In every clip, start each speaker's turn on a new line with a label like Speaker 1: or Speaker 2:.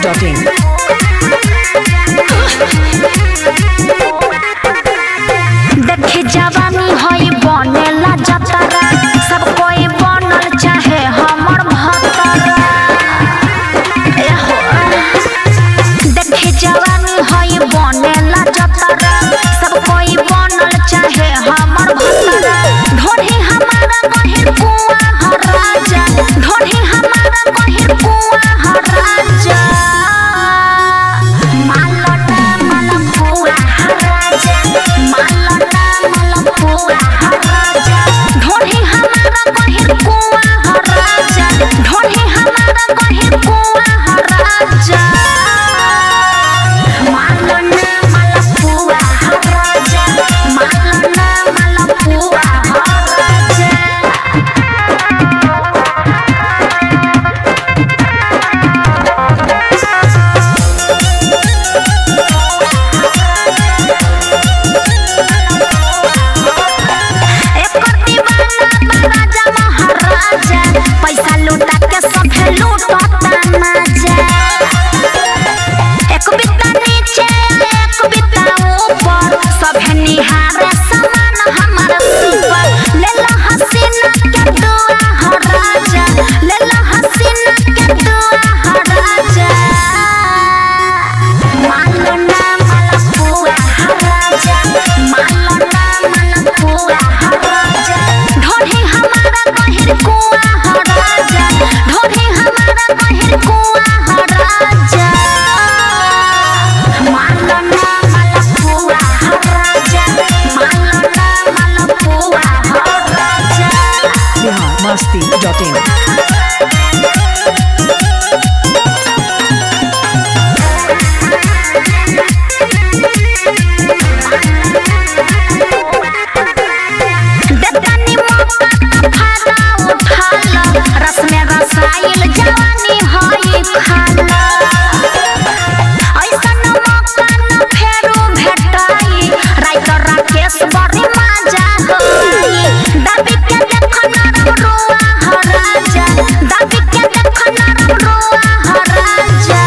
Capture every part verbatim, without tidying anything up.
Speaker 1: Dot in.
Speaker 2: देखे जवानी होई बनेला जतरा, सब कोई बनल चाहे हमर भतरा। देखे जवानी होई बनेला जतरा, सब कोई बनल चाहे हमर भतरा। ढोढ़ी हमारा गहिर कुआं ह राजा, ढोढ़ी हमारा गहिर कुआं ह राजा। मालना मलपुआ ह राजा, मालना मलपुआ ह राजा। ढोढ़ी हमारा गहिर कुआं ह राजा, ढोढ़ी हमारा गहिर कुआं ह राजा। मालना मलपुआ ह राजा, मालना मलपुआ ह राजा। एकर दीवाना बा राजा महाराजा, पैसा लूटा के सभे लूटता मजा। एक बित्ता नीचे एक बित्ता ऊपर, सभे निहारे समान हमार सुपर। लेला हसीना के दुआ ह राजा, लेला हसीना के दुआ ह राजा। मालना मलपुआ ह राजा, मालना मलपुआ ह राजा। ढोढ़ी हमारा गहिर कुआं ह राजा, ढोढ़ी हमारा गहिर कुआं ह राजा। मालना मलपुआ ह राजा, मालना मलपुआ ह राजा।
Speaker 1: बिहार मस्ती डॉट इन।
Speaker 2: देतानी मौका त फायदा उठा ल, रस में रसाइल जवानी होई खाला। ऐसन मौका न फेरू भेटाई, राइटर राकेश बड़ी मजा होई। दाबी के देख नरम रुआ ह राजा, दाबी के देख नरम रुआ ह राजा।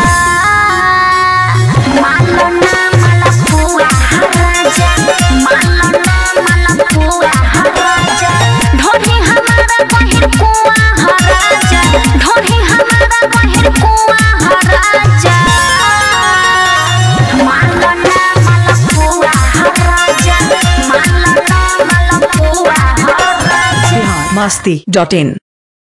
Speaker 2: मालना मलपुआ ह राजा, मालना मलपुआ ह राजा। ढोढ़ी हमारा गहिर कुआं ह राजा, ढोढ़ी हमारा गहिर कुआं ह राजा। मालना मलपुआ ह राजा, मालना मलपुआ ह राजा।
Speaker 1: बिहार मस्ती डॉट इन।